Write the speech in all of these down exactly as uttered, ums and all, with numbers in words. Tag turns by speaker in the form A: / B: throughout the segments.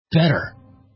A: better.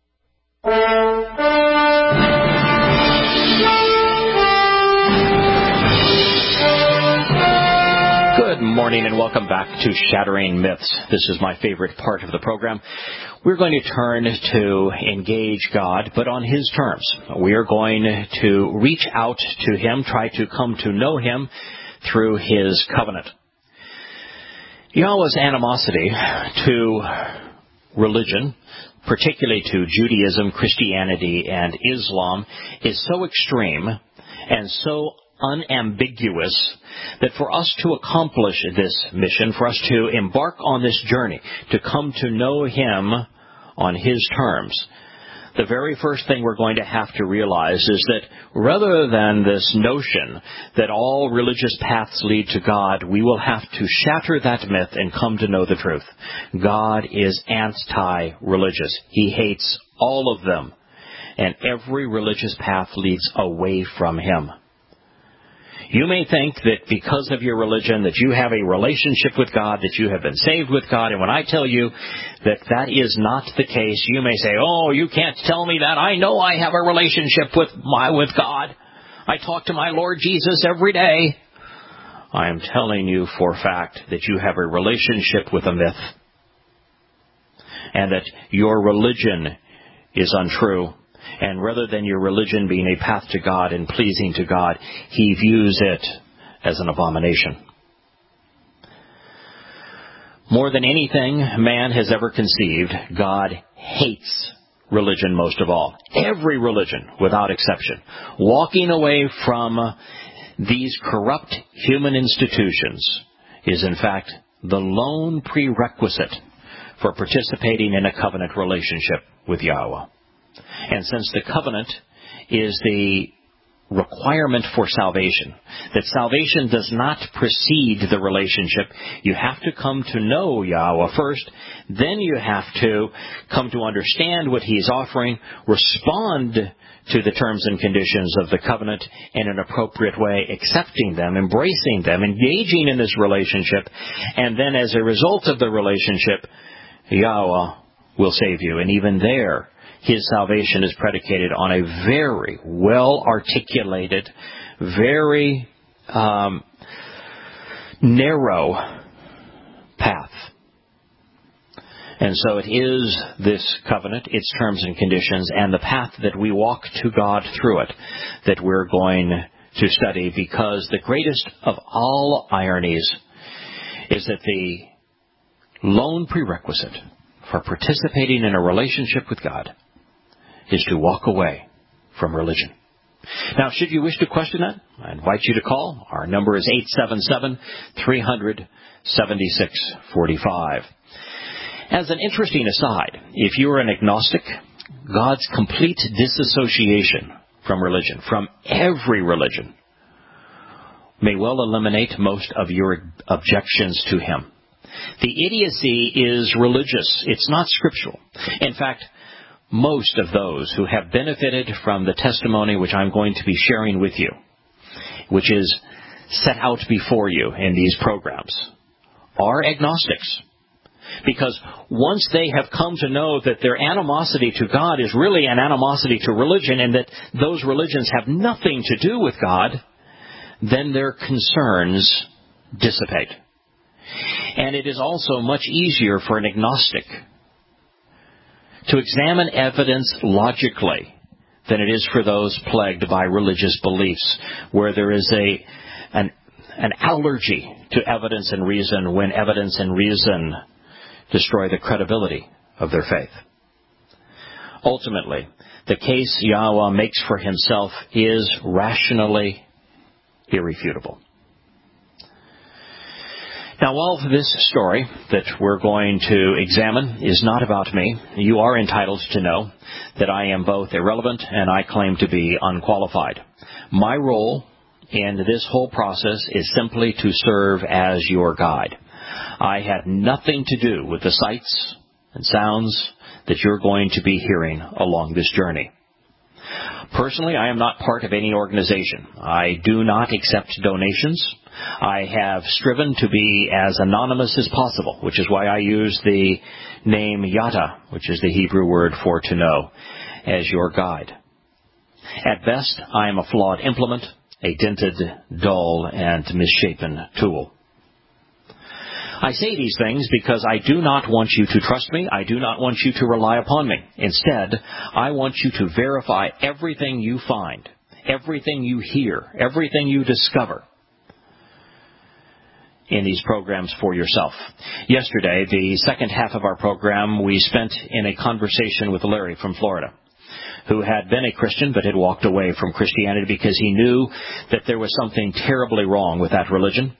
A: Good morning and welcome back to Shattering Myths. This is my favorite part of the program. We're going to turn to engage God, but on His terms. We are going to reach out to Him, try to come to know Him through His covenant. Yahweh's animosity to religion, particularly to Judaism, Christianity, and Islam, is so extreme and so unambiguous that for us to accomplish this mission, for us to embark on this journey, to come to know Him on His terms, the very first thing we're going to have to realize is that rather than this notion that all religious paths lead to God, we will have to shatter that myth and come to know the truth. God is anti-religious. He hates all of them, and every religious path leads away from Him. You may think that because of your religion that you have a relationship with God, that you have been saved with God, and when I tell you that that is not the case, you may say, oh, you can't tell me that. I know I have a relationship with my with God. I talk to my Lord Jesus every day. I am telling you for a fact that you have a relationship with a myth, and that your religion is untrue. And rather than your religion being a path to God and pleasing to God, He views it as an abomination. More than anything man has ever conceived, God hates religion most of all. Every religion, without exception. Walking away from these corrupt human institutions is, in fact, the lone prerequisite for participating in a covenant relationship with Yahweh. And since the covenant is the requirement for salvation, that salvation does not precede the relationship, you have to come to know Yahweh first, then you have to come to understand what He is offering, respond to the terms and conditions of the covenant in an appropriate way, accepting them, embracing them, engaging in this relationship, and then as a result of the relationship, Yahweh will save you. And even there, His salvation is predicated on a very well-articulated, very um, narrow path. And so it is this covenant, its terms and conditions, and the path that we walk to God through it that we're going to study, because the greatest of all ironies is that the lone prerequisite for participating in a relationship with God is to walk away from religion. Now, should you wish to question that, I invite you to call. Our number is eight seven seven, three hundred, seventy-six forty-five. As an interesting aside, if you are an agnostic, God's complete disassociation from religion, from every religion, may well eliminate most of your objections to Him. The idiocy is religious. It's not scriptural. In fact, most of those who have benefited from the testimony which I'm going to be sharing with you, which is set out before you in these programs, are agnostics. Because once they have come to know that their animosity to God is really an animosity to religion, and that those religions have nothing to do with God, then their concerns dissipate. And it is also much easier for an agnostic to examine evidence logically than it is for those plagued by religious beliefs, where there is a an, an allergy to evidence and reason when evidence and reason destroy the credibility of their faith. Ultimately, the case Yahweh makes for Himself is rationally irrefutable. Now, while this story that we're going to examine is not about me, you are entitled to know that I am both irrelevant and I claim to be unqualified. My role in this whole process is simply to serve as your guide. I had nothing to do with the sights and sounds that you're going to be hearing along this journey. Personally, I am not part of any organization. I do not accept donations. I have striven to be as anonymous as possible, which is why I use the name Yada, which is the Hebrew word for to know, as your guide. At best, I am a flawed implement, a dented, dull, and misshapen tool. I say these things because I do not want you to trust me. I do not want you to rely upon me. Instead, I want you to verify everything you find, everything you hear, everything you discover in these programs for yourself. Yesterday, the second half of our program, we spent in a conversation with Larry from Florida, who had been a Christian but had walked away from Christianity because he knew that there was something terribly wrong with that religion.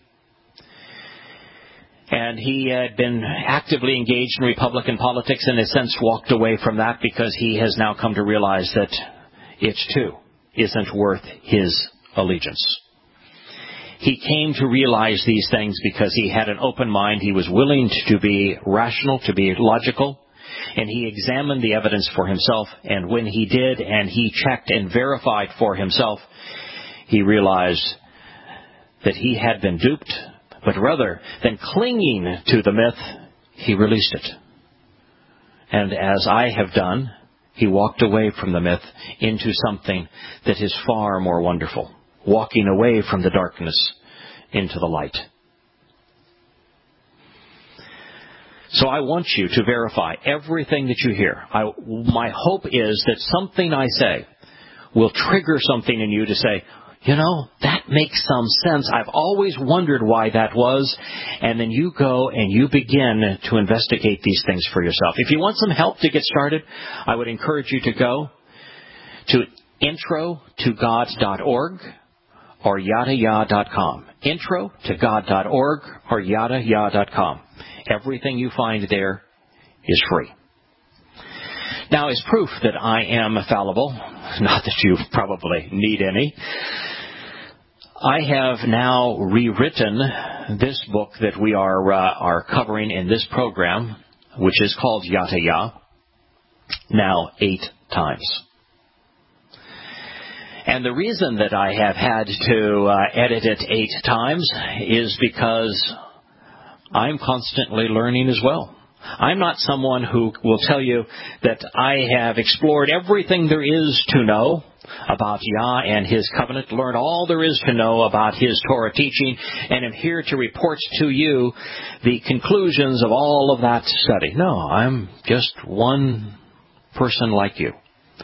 A: And he had been actively engaged in Republican politics and, in a sense, walked away from that because he has now come to realize that it, too, isn't worth his allegiance. He came to realize these things because he had an open mind. He was willing to be rational, to be logical, and he examined the evidence for himself. And when he did, and he checked and verified for himself, he realized that he had been duped. But rather than clinging to the myth, he released it. And as I have done, he walked away from the myth into something that is far more wonderful, walking away from the darkness into the light. So I want you to verify everything that you hear. I, my hope is that something I say will trigger something in you to say, you know, that makes some sense. I've always wondered why that was. And then you go and you begin to investigate these things for yourself. If you want some help to get started, I would encourage you to go to intro to god dot org or yada ya dot com. intro to god dot org or yada ya dot com. Everything you find there is free. Now, as proof that I am fallible, not that you probably need any, I have now rewritten this book that we are uh, are covering in this program, which is called Yada Ya, now eight times. And the reason that I have had to uh, edit it eight times is because I'm constantly learning as well. I'm not someone who will tell you that I have explored everything there is to know about Yah and His covenant, learned all there is to know about His Torah teaching, and am here to report to you the conclusions of all of that study. No, I'm just one person like you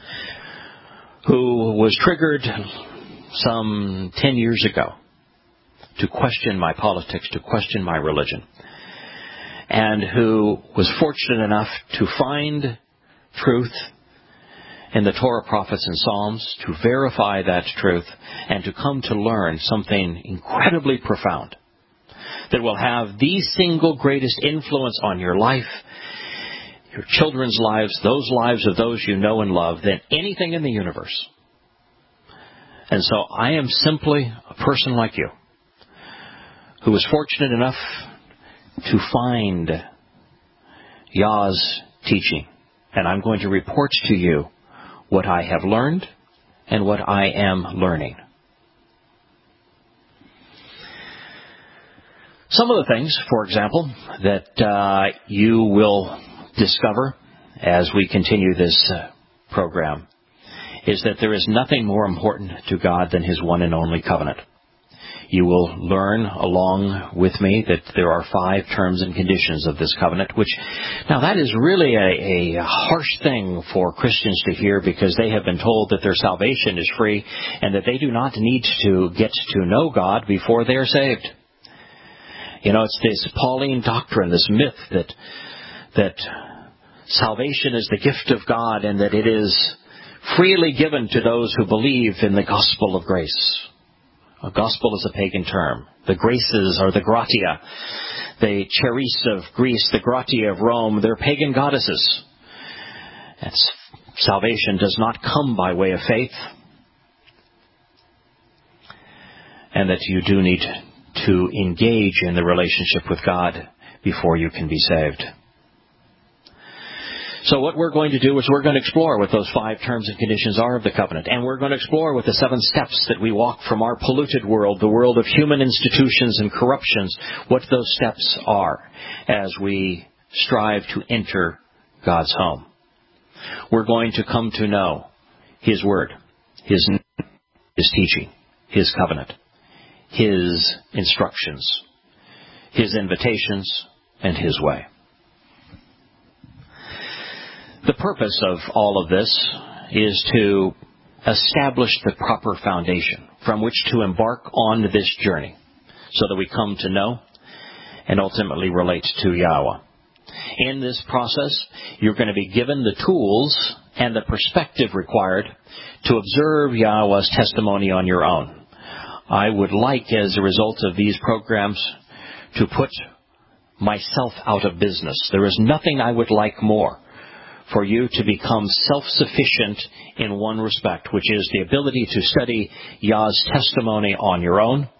A: who was triggered some ten years ago to question my politics, to question my religion, and who was fortunate enough to find truth in the Torah, prophets, and Psalms, to verify that truth, and to come to learn something incredibly profound that will have the single greatest influence on your life, your children's lives, those lives of those you know and love, than anything in the universe. And so I am simply a person like you who was fortunate enough to find Yah's teaching. And I'm going to report to you what I have learned and what I am learning. Some of the things, for example, that uh, you will discover as we continue this uh, program is that there is nothing more important to God than His one and only covenant. You will learn along with me that there are five terms and conditions of this covenant, which, now that is really a, a harsh thing for Christians to hear, because they have been told that their salvation is free and that they do not need to get to know God before they are saved. You know, it's this Pauline doctrine, this myth that that salvation is the gift of God and that it is freely given to those who believe in the gospel of grace. A gospel is a pagan term. The graces are the gratia. The Charis of Greece, the gratia of Rome, they're pagan goddesses. That's, salvation does not come by way of faith. And that you do need to engage in the relationship with God before you can be saved. So what we're going to do is we're going to explore what those five terms and conditions are of the covenant. And we're going to explore what the seven steps that we walk from our polluted world, the world of human institutions and corruptions, what those steps are as we strive to enter God's home. We're going to come to know His Word, His, His teaching, His covenant, His instructions, His invitations, and His way. The purpose of all of this is to establish the proper foundation from which to embark on this journey so that we come to know and ultimately relate to Yahweh. In this process, you're going to be given the tools and the perspective required to observe Yahweh's testimony on your own. I would like, as a result of these programs, to put myself out of business. There is nothing I would like more for you to become self-sufficient in one respect, which is the ability to study Yah's testimony on your own,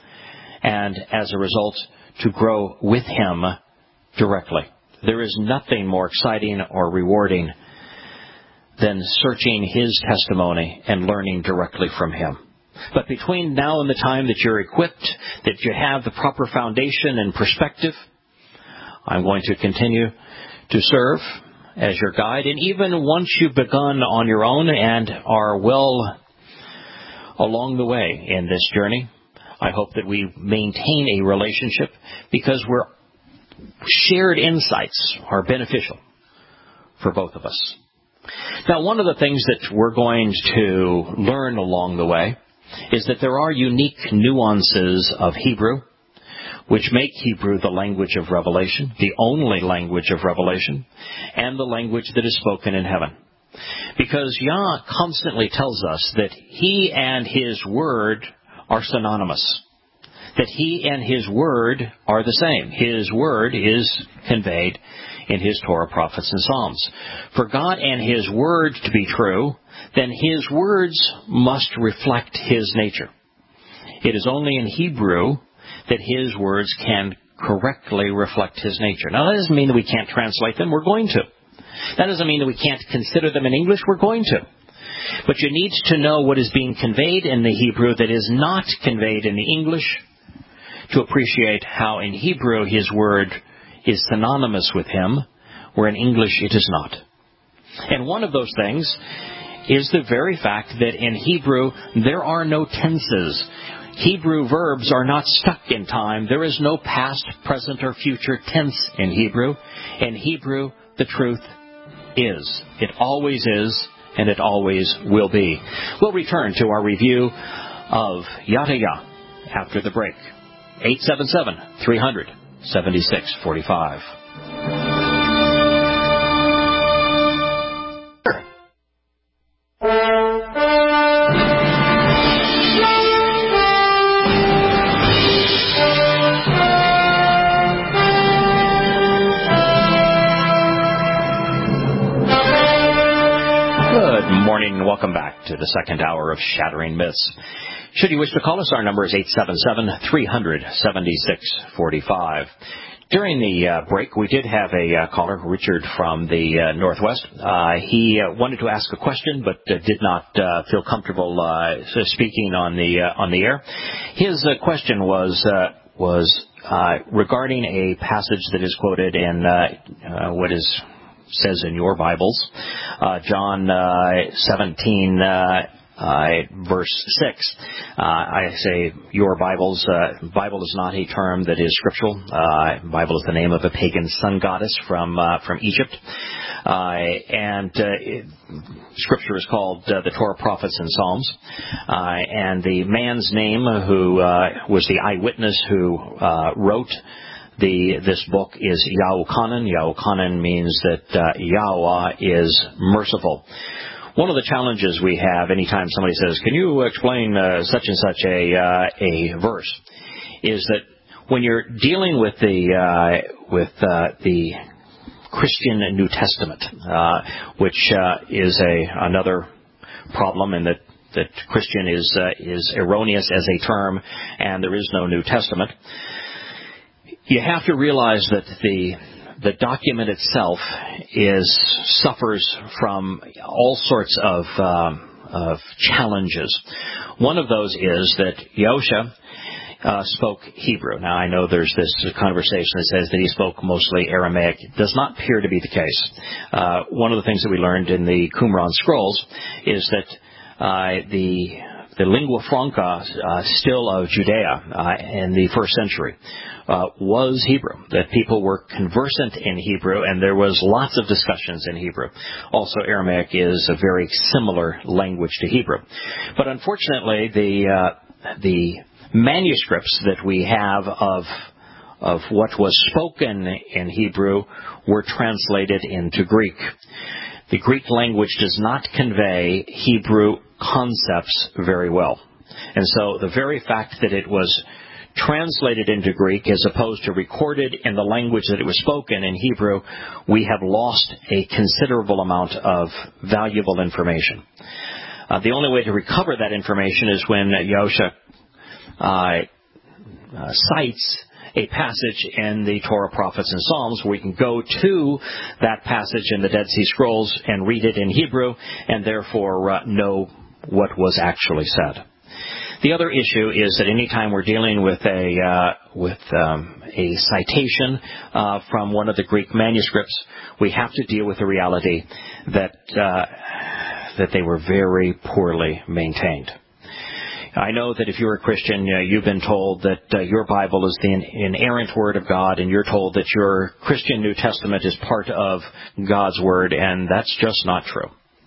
A: and as a result, to grow with Him directly. There is nothing more exciting or rewarding than searching His testimony and learning directly from Him. But between now and the time that you're equipped, that you have the proper foundation and perspective, I'm going to continue to serve as your guide. And even once you've begun on your own and are well along the way in this journey, I hope that we maintain a relationship, because we're shared insights are beneficial for both of us. Now, one of the things that we're going to learn along the way is that there are unique nuances of Hebrew which make Hebrew the language of revelation, the only language of revelation, and the language that is spoken in heaven. Because Yah constantly tells us that He and His Word are synonymous, that He and His Word are the same. His Word is conveyed in His Torah, prophets, and Psalms. For God and His Word to be true, then His words must reflect His nature. It is only in Hebrew that His words can correctly reflect His nature. Now, that doesn't mean that we can't translate them. We're going to. That doesn't mean that we can't consider them in English. We're going to. But you need to know what is being conveyed in the Hebrew that is not conveyed in the English to appreciate how in Hebrew His word is synonymous with Him, where in English it is not. And one of those things is the very fact that in Hebrew there are no tenses. Hebrew verbs are not stuck in time. There is no past, present, or future tense in Hebrew. In Hebrew, the truth is. It always is, and it always will be. We'll return to our review of Yada Yah after the break. eight seven seven, three hundred, seventy-six forty-five. Welcome back to the second hour of Shattering Myths. Should you wish to call us, our number is eight seven seven, three hundred, seventy-six forty-five. During the uh, break, we did have a uh, caller, Richard from the uh, Northwest. Uh, he uh, wanted to ask a question, but uh, did not uh, feel comfortable uh, speaking on the uh, on the air. His uh, question was uh, was uh, regarding a passage that is quoted in uh, uh, what is says in your Bibles, uh, John uh, seventeen, uh, uh, verse six. Uh, I say your Bibles. Uh, Bible is not a term that is scriptural. Uh, Bible is the name of a pagan sun goddess from uh, from Egypt, uh, and uh, it, Scripture is called uh, the Torah, prophets, and Psalms. Uh, and the man's name who uh, was the eyewitness who uh, wrote The, this book is Yahuchanan. Yahuchanan means that uh, Yahweh is merciful. One of the challenges we have anytime somebody says, can you explain uh, such and such a uh, a verse, is that when you're dealing with the uh, with uh, the Christian New Testament, uh, which uh, is a another problem in that that Christian is uh, is erroneous as a term, and there is no New Testament. You have to realize that the the document itself is suffers from all sorts of, uh, of challenges. One of those is that Yahusha uh, spoke Hebrew. Now, I know there's this conversation that says that he spoke mostly Aramaic. It does not appear to be the case. Uh, one of the things that we learned in the Qumran scrolls is that uh, the the lingua franca uh, still of Judea uh, in the first century uh, was Hebrew, that people were conversant in Hebrew, and there was lots of discussions in Hebrew. Also, Aramaic is a very similar language to Hebrew. But unfortunately, the uh, the manuscripts that we have of of what was spoken in Hebrew were translated into Greek. The Greek language does not convey Hebrew concepts very well. And so the very fact that it was translated into Greek as opposed to recorded in the language that it was spoken in Hebrew, we have lost a considerable amount of valuable information. Uh, the only way to recover that information is when Yahusha uh, uh, cites a passage in the Torah, Prophets, and Psalms where we can go to that passage in the Dead Sea Scrolls and read it in Hebrew and therefore uh, know what was actually said. The other issue is that any time we're dealing with a uh, with um, a citation uh, from one of the Greek manuscripts, we have to deal with the reality that uh, that they were very poorly maintained. I know that if you're a Christian, uh, you've been told that uh, your Bible is the inerrant Word of God, and you're told that your Christian New Testament is part of God's Word, and that's just not true.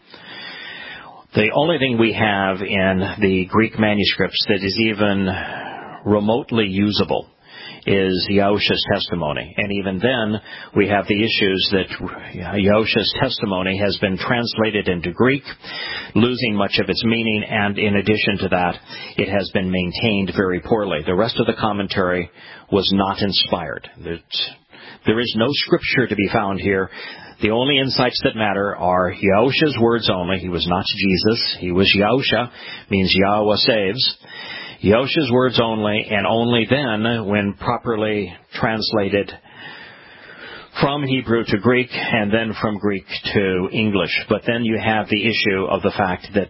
A: The only thing we have in the Greek manuscripts that is even remotely usable is Yahusha's testimony. And even then, we have the issues that Yahusha's testimony has been translated into Greek, losing much of its meaning, and in addition to that, it has been maintained very poorly. The rest of the commentary was not inspired. There is no scripture to be found here. The only insights that matter are Yahusha's words only. He was not Jesus. He was Yahusha, means Yahweh saves. Yahusha's words only, and only then, when properly translated from Hebrew to Greek, and then from Greek to English. But then you have the issue of the fact that,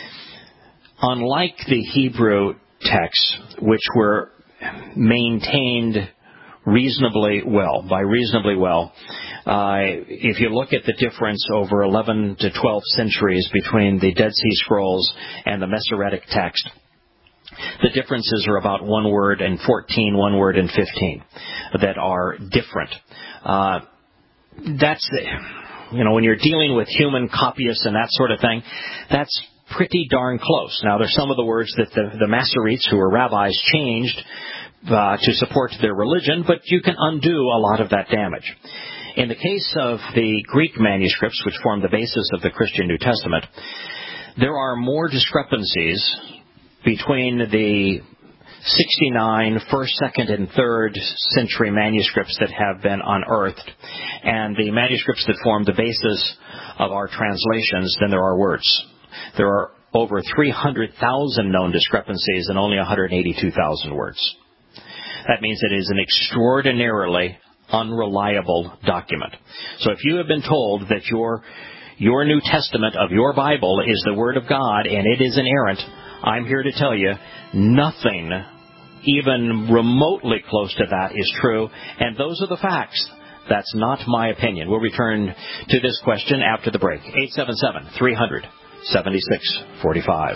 A: unlike the Hebrew texts, which were maintained reasonably well, by reasonably well, uh, if you look at the difference over eleven to twelve centuries between the Dead Sea Scrolls and the Masoretic text, the differences are about one word and fourteen, one word and fifteen that are different. Uh, that's, you know, when you're dealing with human copyists and that sort of thing, that's pretty darn close. Now, there's some of the words that the, the Masoretes, who were rabbis, changed uh, to support their religion, but you can undo a lot of that damage. In the case of the Greek manuscripts, which form the basis of the Christian New Testament, there are more discrepancies between the sixty-nine first, second, and third century manuscripts that have been unearthed and the manuscripts that form the basis of our translations than there are words. There are over three hundred thousand known discrepancies and only one hundred eighty-two thousand words. That means it is an extraordinarily unreliable document. So if you have been told that your your New Testament of your Bible is the Word of God and it is inerrant, I'm here to tell you, nothing even remotely close to that is true, and those are the facts. That's not my opinion. We'll return to this question after the break. eight seven seven, three hundred, seventy-six forty-five.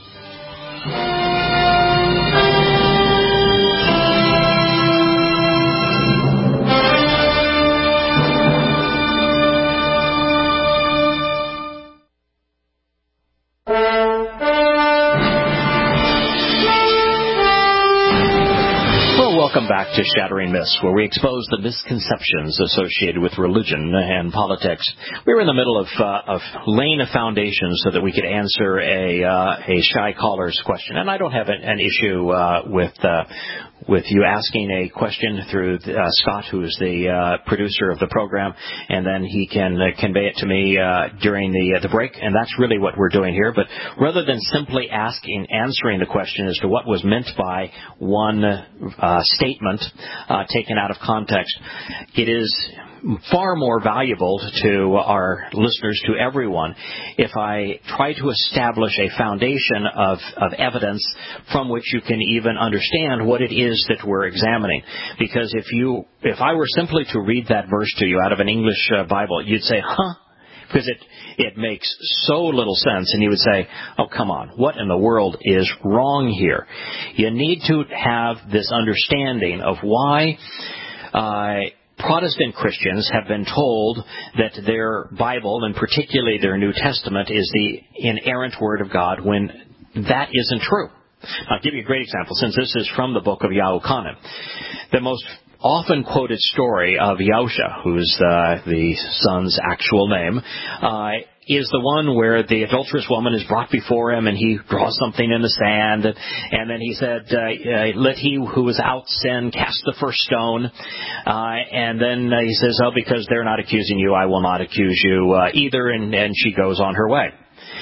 A: Welcome back to Shattering Myths, where we expose the misconceptions associated with religion and politics. We were in the middle of, uh, of laying a foundation so that we could answer a, uh, a shy caller's question. And I don't have an, an issue uh, with uh, with you asking a question through uh, Scott, who is the uh, producer of the program, and then he can uh, convey it to me uh, during the uh, the break. And that's really what we're doing here. But rather than simply asking, answering the question as to what was meant by one uh, statement uh, taken out of context, it is far more valuable to our listeners, to everyone, if I try to establish a foundation of, of evidence from which you can even understand what it is that we're examining. Because if you, if I were simply to read that verse to you out of an English uh, Bible, you'd say, huh? Because it, it makes so little sense, and you would say, oh, come on, what in the world is wrong here? You need to have this understanding of why uh, Protestant Christians have been told that their Bible, and particularly their New Testament, is the inerrant Word of God, when that isn't true. I'll give you a great example, since this is from the book of Yahuchanan. The most often quoted story of Yahusha, who's uh, the son's actual name, uh, is the one where the adulterous woman is brought before him and he draws something in the sand, and, and then he said, uh, uh, let he who is out sin cast the first stone, uh, and then uh, he says, oh, because they're not accusing you, I will not accuse you uh, either, and, and she goes on her way.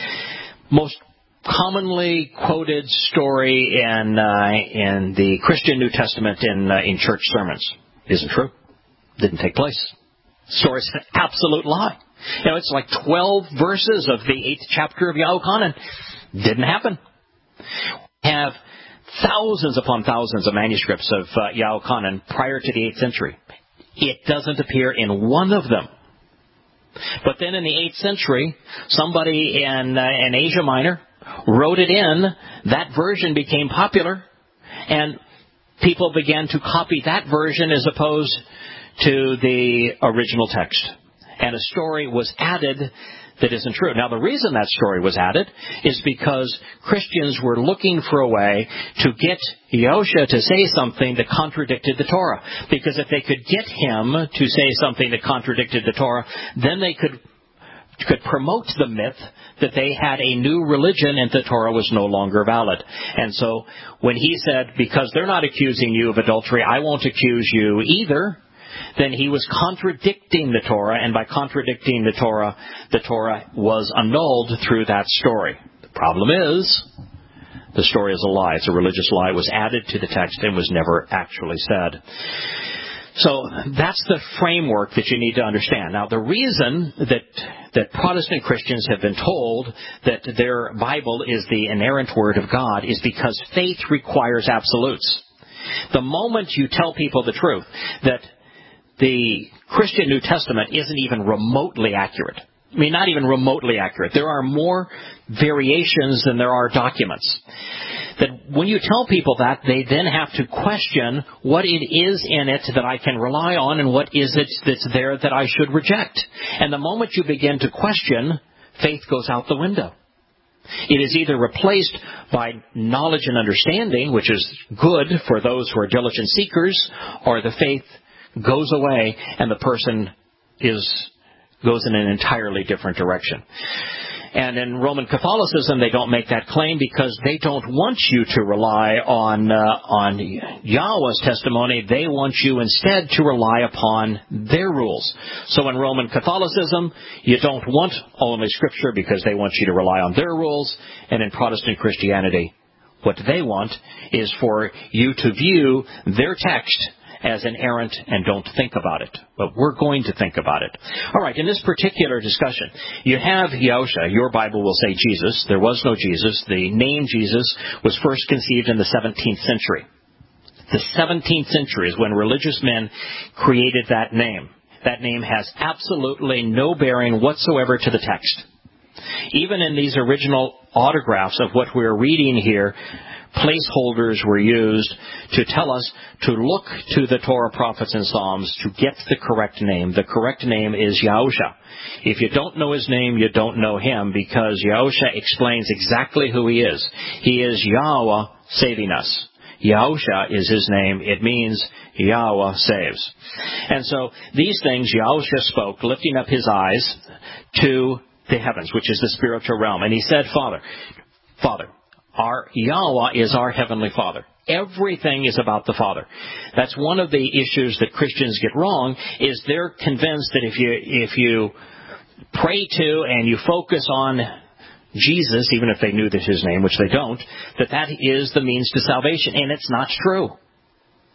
A: Most commonly quoted story in uh, in the Christian New Testament in uh, in church sermons. Isn't true. Didn't take place. Story's an absolute lie. You know, it's like twelve verses of the eighth chapter of Yahuchanan. Didn't happen. We have thousands upon thousands of manuscripts of uh, Yahuchanan prior to the eighth century. It doesn't appear in one of them. But then in the eighth century, somebody in uh, in Asia Minor wrote it in, that version became popular, and people began to copy that version as opposed to the original text. And a story was added that isn't true. Now, the reason that story was added is because Christians were looking for a way to get Yahusha to say something that contradicted the Torah. Because if they could get him to say something that contradicted the Torah, then they could could promote the myth that they had a new religion and the Torah was no longer valid. And so when he said, because they're not accusing you of adultery, I won't accuse you either, then he was contradicting the Torah, and by contradicting the Torah, the Torah was annulled through that story. The problem is, the story is a lie. It's a religious lie. It was added to the text and was never actually said. So that's the framework that you need to understand. Now, the reason that that Protestant Christians have been told that their Bible is the inerrant Word of God is because faith requires absolutes. The moment you tell people the truth, that the Christian New Testament isn't even remotely accurate. I mean, not even remotely accurate. There are more variations than there are documents. That when you tell people that, they then have to question what it is in it that I can rely on and what is it that's there that I should reject. And the moment you begin to question, faith goes out the window. It is either replaced by knowledge and understanding, which is good for those who are diligent seekers, or the faith goes away and the person is goes in an entirely different direction. And in Roman Catholicism, they don't make that claim because they don't want you to rely on uh, on Yahweh's testimony. They want you instead to rely upon their rules. So in Roman Catholicism, you don't want only Scripture because they want you to rely on their rules. And in Protestant Christianity, what they want is for you to view their text as inerrant and don't think about it. But we're going to think about it. All right, in this particular discussion, you have Yahusha. Your Bible will say Jesus. There was no Jesus. The name Jesus was first conceived in the seventeenth century. The seventeenth century is when religious men created that name. That name has absolutely no bearing whatsoever to the text. Even in these original autographs of what we're reading here, placeholders were used to tell us to look to the Torah, prophets, and Psalms to get the correct name. The correct name is Yahusha. If you don't know his name, you don't know him, because Yahusha explains exactly who he is. He is Yahweh saving us. Yahusha is his name. It means Yahweh saves. And so these things Yahusha spoke, lifting up his eyes to the heavens, which is the spiritual realm. And he said, Father, Father, Our Yahweh is our Heavenly Father. Everything is about the Father. That's one of the issues that Christians get wrong, is they're convinced that if you if you pray to and you focus on Jesus, even if they knew that his name, which they don't, that that is the means to salvation. And it's not true.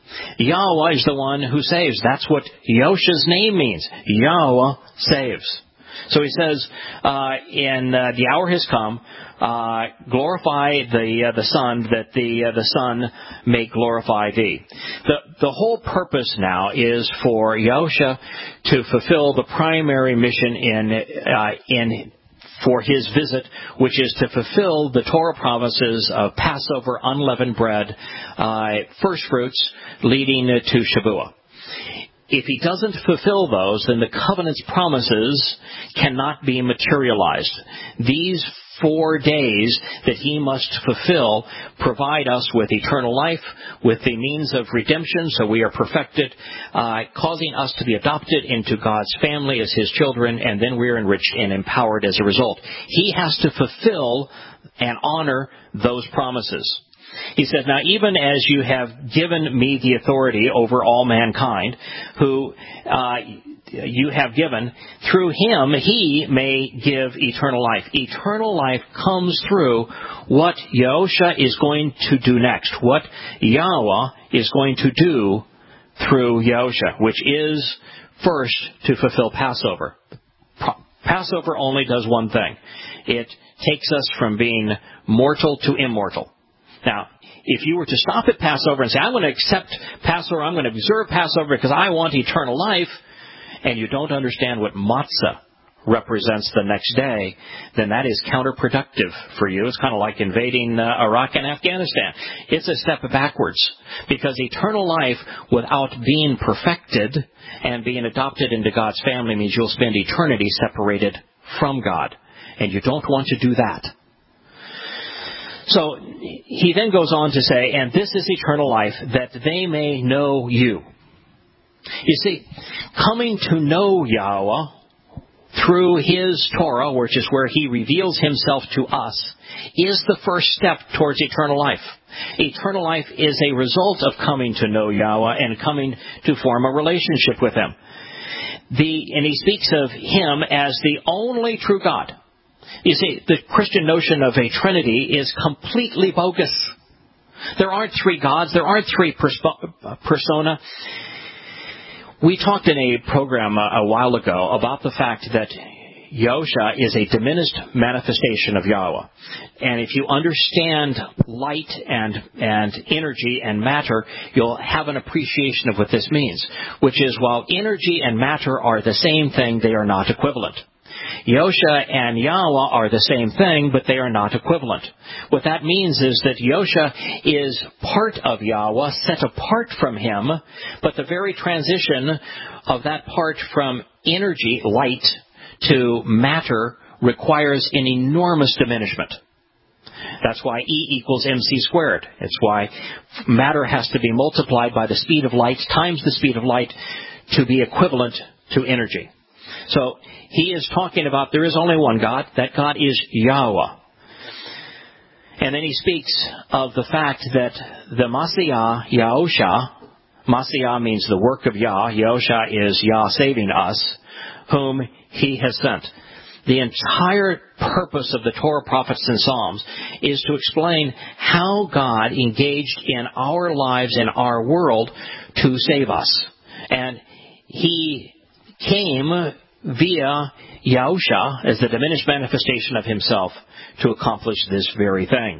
A: Yahweh is the one who saves. That's what Yahusha's name means. Yahweh saves. So he says, uh, in uh, the hour has come, uh, glorify the uh, the Son, that the uh, the Son may glorify thee. The the whole purpose now is for Yahusha to fulfill the primary mission in uh, in for his visit, which is to fulfill the Torah promises of Passover, unleavened bread, uh, first fruits, leading to Shavuot. If he doesn't fulfill those, then the covenant's promises cannot be materialized. These four days that he must fulfill provide us with eternal life, with the means of redemption, so we are perfected, uh, causing us to be adopted into God's family as his children, and then we are enriched and empowered as a result. He has to fulfill and honor those promises. He says, now even as you have given me the authority over all mankind, who uh, you have given, through him he may give eternal life. Eternal life comes through what Yahusha is going to do next, what Yahweh is going to do through Yahusha, which is first to fulfill Passover. Passover only does one thing. It takes us from being mortal to immortal. Now, if you were to stop at Passover and say, I'm going to accept Passover, I'm going to observe Passover because I want eternal life, and you don't understand what matzah represents the next day, then that is counterproductive for you. It's kind of like invading uh, Iraq and Afghanistan. It's a step backwards, because eternal life without being perfected and being adopted into God's family means you'll spend eternity separated from God, and you don't want to do that. So he then goes on to say, and this is eternal life, that they may know you. You see, coming to know Yahweh through his Torah, which is where he reveals himself to us, is the first step towards eternal life. Eternal life is a result of coming to know Yahweh and coming to form a relationship with him. The, and he speaks of him as the only true God. You see, the Christian notion of a Trinity is completely bogus. There aren't three gods. There aren't three perspo- persona. We talked in a program a, a while ago about the fact that Yahusha is a diminished manifestation of Yahweh. And if you understand light and, and energy and matter, you'll have an appreciation of what this means, which is while energy and matter are the same thing, they are not equivalent. Yahusha and Yahweh are the same thing, but they are not equivalent. What that means is that Yahusha is part of Yahweh, set apart from him, but the very transition of that part from energy, light, to matter requires an enormous diminishment. That's why E equals mc squared. It's why matter has to be multiplied by the speed of light times the speed of light to be equivalent to energy. So he is talking about there is only one God. That God is Yahweh. And then he speaks of the fact that the Masiah, Yahusha, Masiah means the work of Yah. Yahusha is Yah saving us, whom he has sent. The entire purpose of the Torah, prophets, and Psalms is to explain how God engaged in our lives, in our world, to save us. And he came via Yahusha as the diminished manifestation of himself to accomplish this very thing.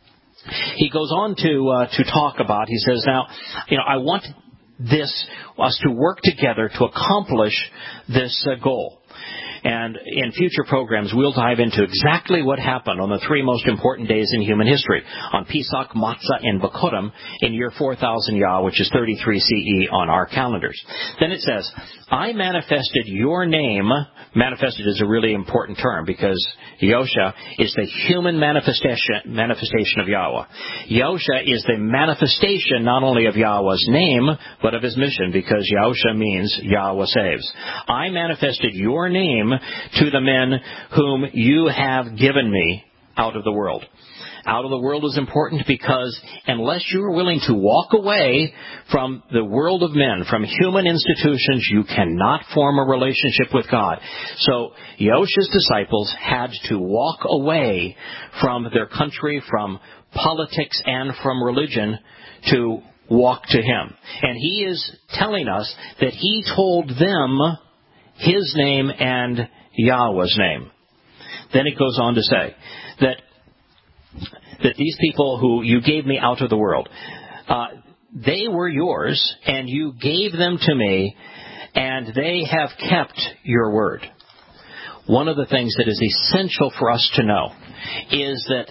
A: He goes on to uh, to talk about, he says, now, you know, I want this, us to work together to accomplish this uh, goal. And in future programs, we'll dive into exactly what happened on the three most important days in human history, on Pesach, Matzah, and Bikurim in year four thousand Yah, which is thirty-three C E on our calendars. Then it says, I manifested your name. Manifested is a really important term because Yahusha is the human manifestation, manifestation of Yahweh. Yahusha is the manifestation not only of Yahweh's name, but of his mission, because Yahusha means Yahweh saves. I manifested your name to the men whom you have given me out of the world. Out of the world is important because unless you are willing to walk away from the world of men, from human institutions, you cannot form a relationship with God. So Yahusha's disciples had to walk away from their country, from politics, and from religion to walk to him. And he is telling us that he told them his name and Yahweh's name. Then it goes on to say that that these people who you gave me out of the world, uh, they were yours, and you gave them to me, and they have kept your word. One of the things that is essential for us to know is that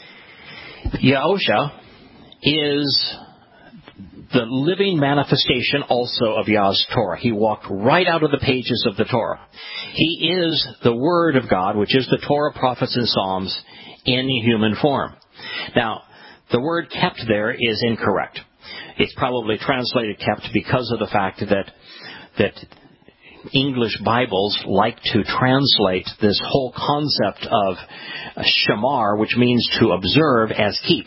A: Yahusha is the living manifestation also of Yah's Torah. He walked right out of the pages of the Torah. He is the Word of God, which is the Torah, prophets, and Psalms in human form. Now, the word kept there is incorrect. It's probably translated kept because of the fact that that English Bibles like to translate this whole concept of shamar, which means to observe, as keep.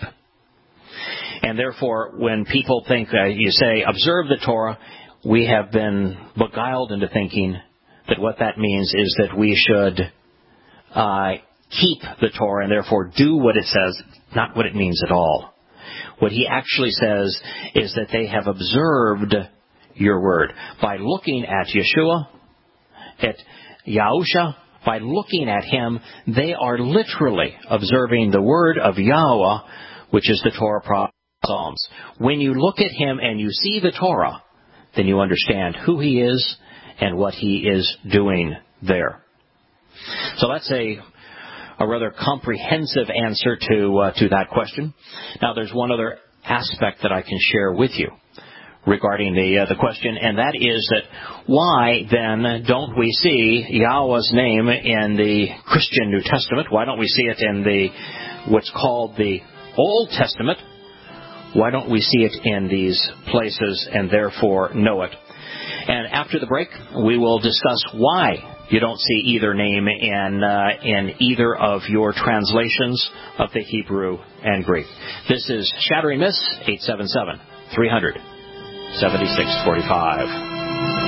A: And therefore, when people think, uh, you say, observe the Torah, we have been beguiled into thinking that what that means is that we should uh, keep the Torah and therefore do what it says, not what it means at all. What he actually says is that they have observed your word. By looking at Yeshua, at Yahusha, by looking at him, they are literally observing the word of Yahweh, which is the Torah, prophets, Psalms. When you look at him and you see the Torah, then you understand who he is and what he is doing there. So that's a a rather comprehensive answer to uh, to that question. Now, there's one other aspect that I can share with you regarding the uh, the question, and that is that why then don't we see Yahweh's name in the Christian New Testament? Why don't we see it in the what's called the Old Testament? Why don't we see it in these places and therefore know it? And after the break, we will discuss why you don't see either name in uh, in either of your translations of the Hebrew and Greek. This is Shattering Myths, eight seven seven, three hundred, seventy-six forty-five.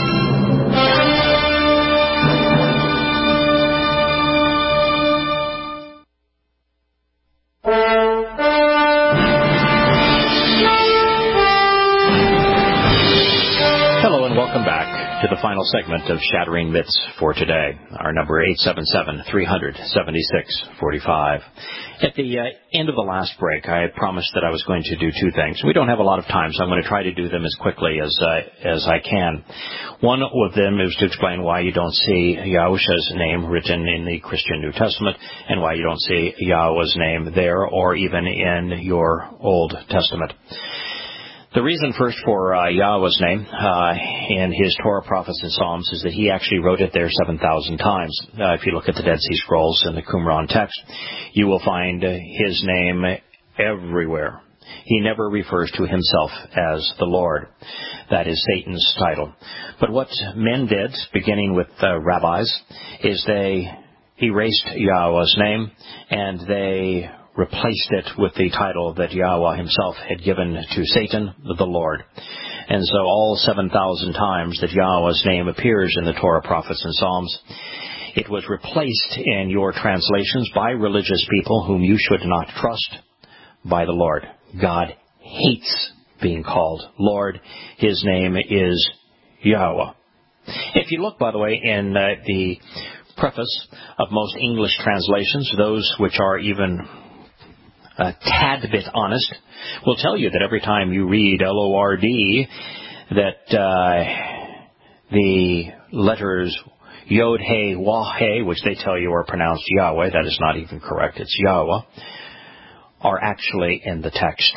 A: Welcome back to the final segment of Shattering Myths for today. Our number eight seven seven, three hundred, seventy-six forty-five. At the uh, end of the last break, I promised that I was going to do two things. We don't have a lot of time, so I'm going to try to do them as quickly as uh, as I can. One of them is to explain why you don't see Yahusha's name written in the Christian New Testament and why you don't see Yahweh's name there or even in your Old Testament. The reason first for uh, Yahweh's name uh, in his Torah, prophets, and Psalms is that he actually wrote it there seven thousand times. Uh, if you look at the Dead Sea Scrolls and the Qumran text, you will find uh, his name everywhere. He never refers to himself as the Lord. That is Satan's title. But what men did, beginning with uh, rabbis, is they erased Yahweh's name and they replaced it with the title that Yahweh himself had given to Satan, the Lord. And so all seven thousand times that Yahweh's name appears in the Torah, prophets, and Psalms, it was replaced in your translations by religious people whom you should not trust by the Lord. God hates being called Lord. His name is Yahweh. If you look, by the way, in uh, the preface of most English translations, those which are even a tad bit honest, will tell you that every time you read L O R D, that uh, the letters Yod, He, Wah, He, which they tell you are pronounced Yahweh, that is not even correct, it's Yahweh, are actually in the text.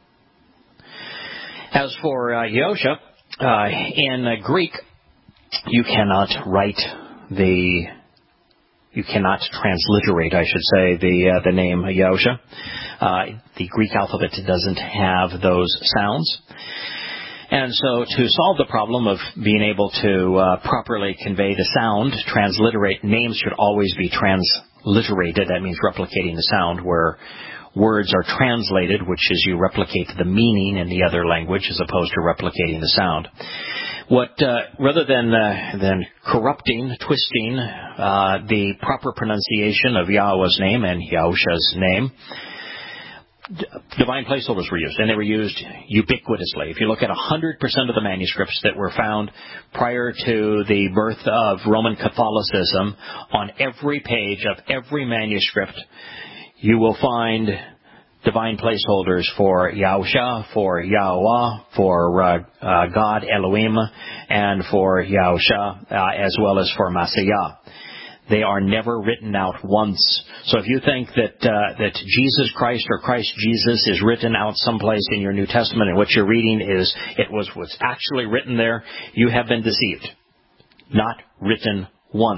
A: As for uh, Yahusha, uh, in uh, Greek, you cannot write the You cannot transliterate, I should say, the uh, the name Yahusha. Uh, the Greek alphabet doesn't have those sounds. And so to solve the problem of being able to uh, properly convey the sound, transliterate names should always be transliterated. That means replicating the sound, where words are translated, which is you replicate the meaning in the other language as opposed to replicating the sound. What, uh, rather than uh, than corrupting, twisting uh, the proper pronunciation of Yahweh's name and Yahusha's name, divine placeholders were used, and they were used ubiquitously. If you look at one hundred percent of the manuscripts that were found prior to the birth of Roman Catholicism, on every page of every manuscript, you will find divine placeholders for Yahusha, for Yahweh, for uh, uh, God Elohim, and for Yahusha, uh, as well as for Messiah. They are never written out once. So if you think that uh, that Jesus Christ or Christ Jesus is written out someplace in your New Testament and what you're reading is it was what's actually written there, you have been deceived. Not written once.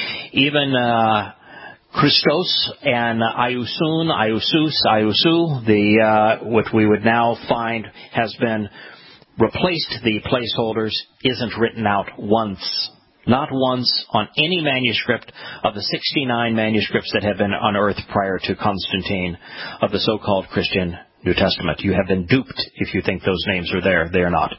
A: Even uh, Christos and Iusun, Iusus, Iusu, the uh, what we would now find has been replaced. The placeholders isn't written out once. Not once on any manuscript of the sixty-nine manuscripts that have been unearthed prior to Constantine of the so-called Christian New Testament. You have been duped if you think those names are there. They are not.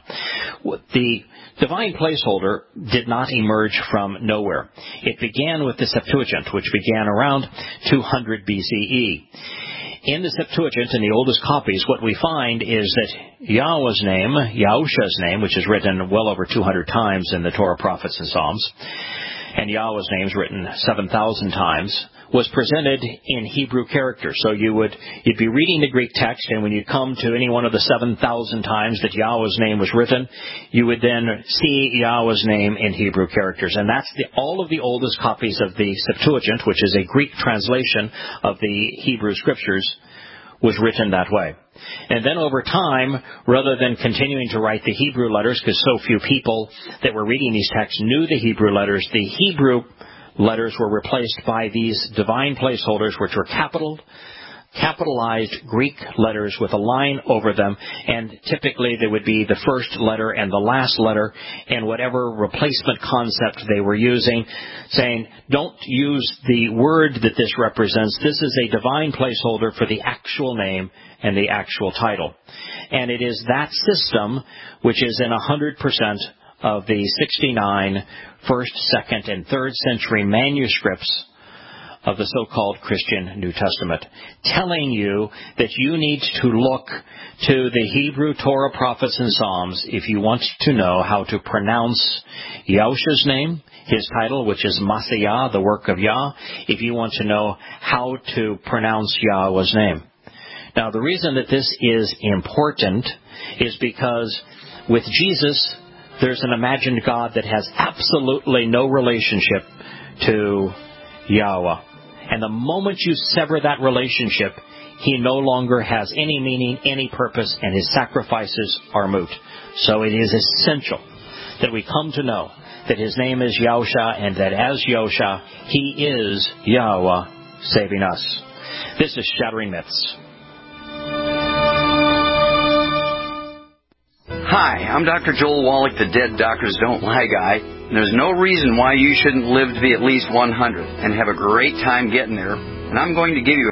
A: The divine placeholder did not emerge from nowhere. It began with the Septuagint, which began around two hundred B C E. In the Septuagint, in the oldest copies, what we find is that Yahweh's name, Yahusha's name, which is written well over two hundred times in the Torah, Prophets, and Psalms, and Yahweh's name is written seven thousand times, was presented in Hebrew characters. So you would, you'd be reading the Greek text, and when you come to any one of the seven thousand times that Yahweh's name was written, you would then see Yahweh's name in Hebrew characters. And that's the, all of the oldest copies of the Septuagint, which is a Greek translation of the Hebrew Scriptures, was written that way. And then over time, rather than continuing to write the Hebrew letters, because so few people that were reading these texts knew the Hebrew letters, the Hebrew letters were replaced by these divine placeholders, which were capital, capitalized Greek letters with a line over them, and typically they would be the first letter and the last letter, and whatever replacement concept they were using, saying, don't use the word that this represents. This is a divine placeholder for the actual name and the actual title. And it is that system which is in one hundred percent of the sixty-nine first, second, and third century manuscripts of the so-called Christian New Testament, telling you that you need to look to the Hebrew Torah, Prophets, and Psalms if you want to know how to pronounce Yahusha's name, his title, which is Messiah, the work of Yah, if you want to know how to pronounce Yahweh's name. Now, the reason that this is important is because with Jesus, there's an imagined God that has absolutely no relationship to Yahweh. And the moment you sever that relationship, he no longer has any meaning, any purpose, and his sacrifices are moot. So it is essential that we come to know that his name is Yahusha, and that as Yahusha, he is Yahweh saving us. This is Shattering Myths.
B: Hi, I'm Doctor Joel Wallach, the Dead Doctors Don't Lie guy. And there's no reason why you shouldn't live to be at least one hundred and have a great time getting there. And I'm going to give you